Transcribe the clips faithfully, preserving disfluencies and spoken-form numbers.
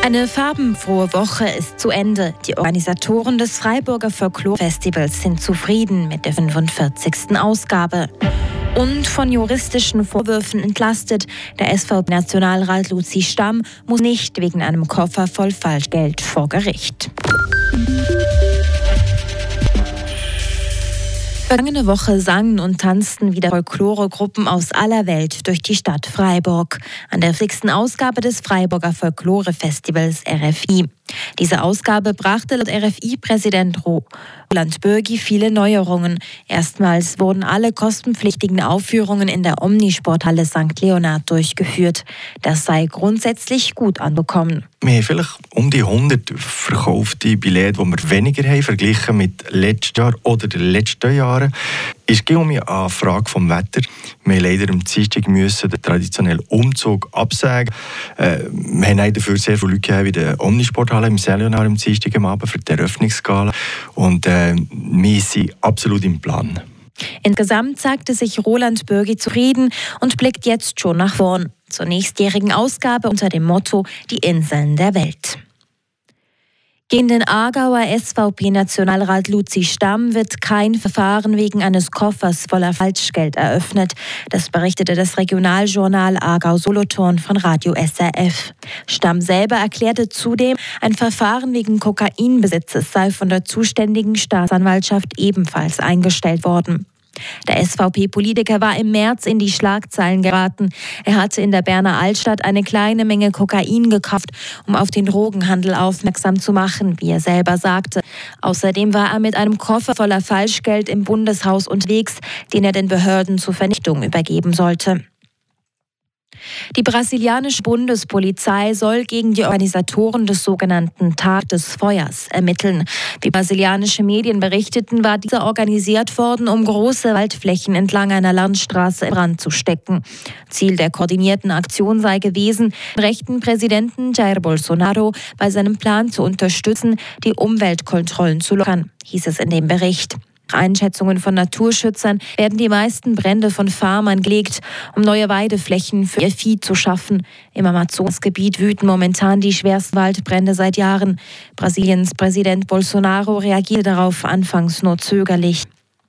Eine farbenfrohe Woche ist zu Ende. Die Organisatoren des Freiburger Folklore-Festivals sind zufrieden mit der fünfundvierzigsten Ausgabe. Und von juristischen Vorwürfen entlastet, der S V P-Nationalrat Luzi Stamm muss nicht wegen einem Koffer voll Falschgeld vor Gericht. Vergangene Woche sangen und tanzten wieder Folkloregruppen aus aller Welt durch die Stadt Freiburg an der fünfzigsten Ausgabe des Freiburger-Folklore-Festivals R F I. Diese Ausgabe brachte laut R F I-Präsident Roland Bürgi viele Neuerungen. Erstmals wurden alle kostenpflichtigen Aufführungen in der Omnisporthalle Sankt Leonhard durchgeführt. Das sei grundsätzlich gut angekommen. Wir haben vielleicht um die hundert verkaufte Billette, die wir weniger haben, verglichen mit letztes Jahr oder den letzten Jahren. Es ging um eine Frage vom Wetter. Wir mussten leider am Dienstag müssen den traditionellen Umzug absagen. Äh, wir haben dafür sehr viele Leute gehabt, wie der Omnisporthalle im Leonhard am Dienstag am Abend für die Eröffnungsgala. Und äh, wir sind absolut im Plan. Insgesamt sagte sich Roland Bürgi zufrieden und blickt jetzt schon nach vorn zur nächstjährigen Ausgabe unter dem Motto Die Inseln der Welt. Gegen den Aargauer S V P-Nationalrat Luzi Stamm wird kein Verfahren wegen eines Koffers voller Falschgeld eröffnet. Das berichtete das Regionaljournal Aargau-Solothurn von Radio S R F. Stamm selber erklärte zudem, ein Verfahren wegen Kokainbesitzes sei von der zuständigen Staatsanwaltschaft ebenfalls eingestellt worden. Der S V P-Politiker war im März in die Schlagzeilen geraten. Er hatte in der Berner Altstadt eine kleine Menge Kokain gekauft, um auf den Drogenhandel aufmerksam zu machen, wie er selber sagte. Außerdem war er mit einem Koffer voller Falschgeld im Bundeshaus unterwegs, den er den Behörden zur Vernichtung übergeben sollte. Die brasilianische Bundespolizei soll gegen die Organisatoren des sogenannten Tag des Feuers ermitteln. Wie brasilianische Medien berichteten, war dieser organisiert worden, um große Waldflächen entlang einer Landstraße in Brand zu stecken. Ziel der koordinierten Aktion sei gewesen, den rechten Präsidenten Jair Bolsonaro bei seinem Plan zu unterstützen, die Umweltkontrollen zu lockern, hieß es in dem Bericht. Nach Einschätzungen von Naturschützern werden die meisten Brände von Farmern gelegt, um neue Weideflächen für ihr Vieh zu schaffen. Im Amazonasgebiet wüten momentan die schwersten Waldbrände seit Jahren. Brasiliens Präsident Bolsonaro reagierte darauf anfangs nur zögerlich.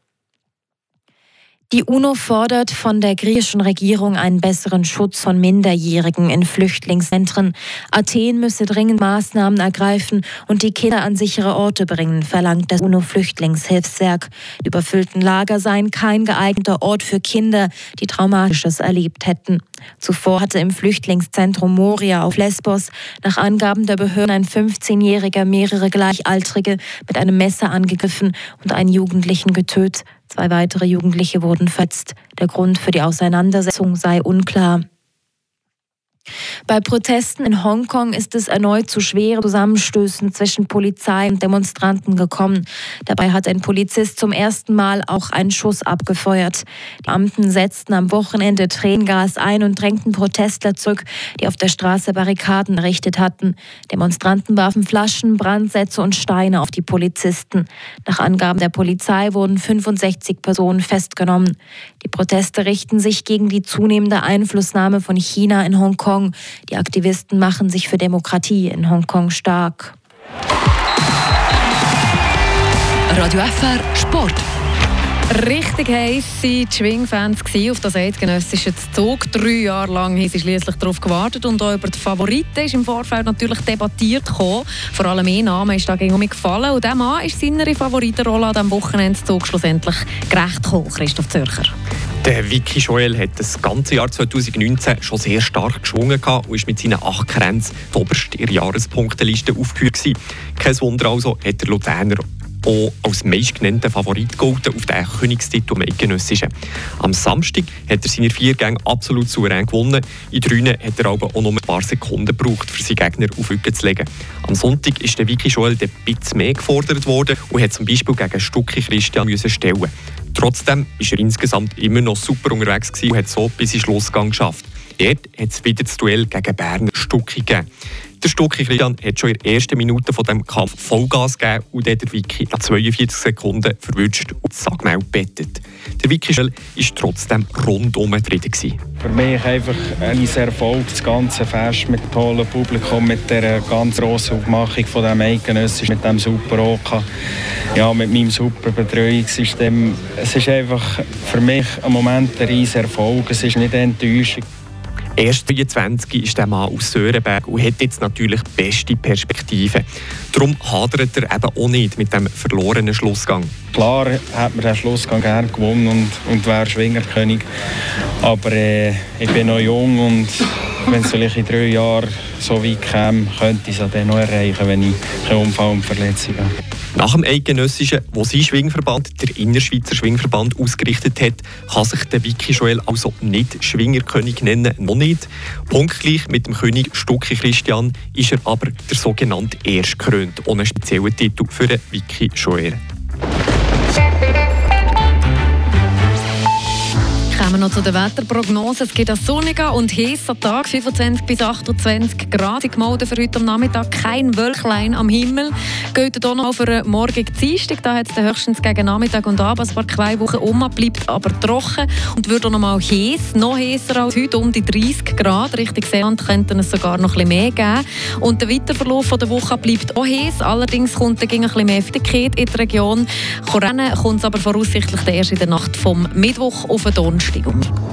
Die UNO fordert von der griechischen Regierung einen besseren Schutz von Minderjährigen in Flüchtlingszentren. Athen müsse dringend Maßnahmen ergreifen und die Kinder an sichere Orte bringen, verlangt das UNO-Flüchtlingshilfswerk. Die überfüllten Lager seien kein geeigneter Ort für Kinder, die Traumatisches erlebt hätten. Zuvor hatte im Flüchtlingszentrum Moria auf Lesbos nach Angaben der Behörden ein fünfzehnjähriger mehrere Gleichaltrige mit einem Messer angegriffen und einen Jugendlichen getötet. Zwei weitere Jugendliche wurden verletzt. Der Grund für die Auseinandersetzung sei unklar. Bei Protesten in Hongkong ist es erneut zu schweren Zusammenstößen zwischen Polizei und Demonstranten gekommen. Dabei hat ein Polizist zum ersten Mal auch einen Schuss abgefeuert. Die Beamten setzten am Wochenende Tränengas ein und drängten Protestler zurück, die auf der Straße Barrikaden errichtet hatten. Demonstranten warfen Flaschen, Brandsätze und Steine auf die Polizisten. Nach Angaben der Polizei wurden fünfundsechzig Personen festgenommen. Die Proteste richten sich gegen die zunehmende Einflussnahme von China in Hongkong. Die Aktivisten machen sich für Demokratie in Hongkong stark. Radio F R Sport. Richtig heiß waren die Schwingfans auf das eidgenössische Zug. Drei Jahre lang haben sie schliesslich darauf gewartet und auch über die Favoriten ist im Vorfeld natürlich debattiert gekommen. Vor allem ein Name ist da gegen mich gefallen und dieser Mann ist seiner Favoritenrolle an diesem Wochenendszug schlussendlich gerecht gekommen. Christoph Zürcher. Der Vicky Joel hat das ganze Jahr zweitausendneunzehn schon sehr stark geschwungen und ist mit seinen acht Kränzen oberst in der Jahrespunkteliste aufgeführt gewesen. Kein Wunder also, hat der Luzerner auch als meistgenannter Favorit gelten auf den Königstitel im Eidgenössischen. Am Samstag hat er seine vier Gänge absolut souverän gewonnen. In drei hat er aber auch noch ein paar Sekunden gebraucht, um seinen Gegner auf den Rücken zu legen. Am Sonntag ist der Vicky Joel ein bisschen mehr gefordert worden und hat zum Beispiel gegen Stucki Christian müssen stellen. Trotzdem war er insgesamt immer noch super unterwegs und hat so bis in den Schlussgang geschafft. Dort hat es wieder das Duell gegen Berner Stucki gegeben. Der Stucki Christian hat schon in der ersten Minute von dem Kampf Vollgas gegeben und dann der Vicky nach zweiundvierzig Sekunden verwünscht und das Sackmehl bettet. Der Vicky Schwell war trotzdem rundum zufrieden gewesen. Für mich einfach ein Erfolg, das ganze Fest mit dem tollen Publikum, mit der ganz grossen Aufmachung von dem Eidgenössischen, mit dem super Oka, ja, mit meinem super Betreuungssystem. Es ist einfach für mich im Moment ein riesiger Erfolg, es ist nicht enttäuschend. Erst vierundzwanzig ist der Mann aus Sörenberg und hat jetzt natürlich beste Perspektiven. Darum hadert er eben auch nicht mit dem verlorenen Schlussgang. Klar hat man den Schlussgang gerne gewonnen und, und wäre Schwingerkönig. Aber äh, ich bin noch jung und wenn es vielleicht in drei Jahren so weit käme, könnte ich es dann noch erreichen, wenn ich keinen Unfall und Verletzung habe. Nach dem Eidgenössischen, wo sein Schwingverband, der Innerschweizer Schwingverband, ausgerichtet hat, kann sich der Vicky Joel also nicht Schwingerkönig nennen, noch nicht. Punktgleich mit dem König Stucki Christian ist er aber der sogenannte Erstkrönt, ohne speziellen Titel für den Vicky Joel. Kommen wir noch zu der Wetterprognose. Es gibt einen sonnigen und heißen Tag, fünfundzwanzig bis achtundzwanzig Grad. Ich melde für heute am Nachmittag kein Wölklein am Himmel. Geht hier noch für einen morgigen Dienstag. Da hat es höchstens gegen Nachmittag und Abend ein paar Queiwochen um, bleibt aber trocken und wird auch noch mal heiß. Noch heißer als heute, um die dreißig Grad. Richtung Seeland könnte es sogar noch ein bisschen mehr geben. Und der Weiterverlauf der Woche bleibt auch heiß. Allerdings kommt dann ein bisschen mehr Heftigkeit in die Region. Rennen kommt es aber voraussichtlich erst in der Nacht vom Mittwoch auf den Donnerstag.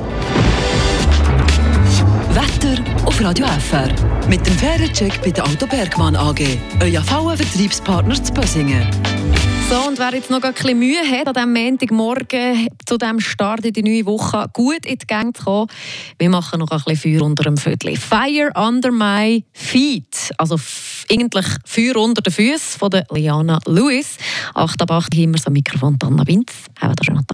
Wetter auf Radio F R. Mit dem Fährencheck bei der Auto Bergmann A G. Euer V W-Vertriebspartner zu Bösingen. So, und wer jetzt noch ein bisschen Mühe hat, an diesem Montagmorgen zu diesem Start in die neue Woche gut in die Gang zu kommen, wir machen noch ein bisschen Feuer unter dem Viertel. Fire under my feet. Also f- eigentlich Feuer unter den Füßen von der Liana Lewis. acht ab acht haben wir so ein Mikrofon, Anna Binz. Haben wir da schon noch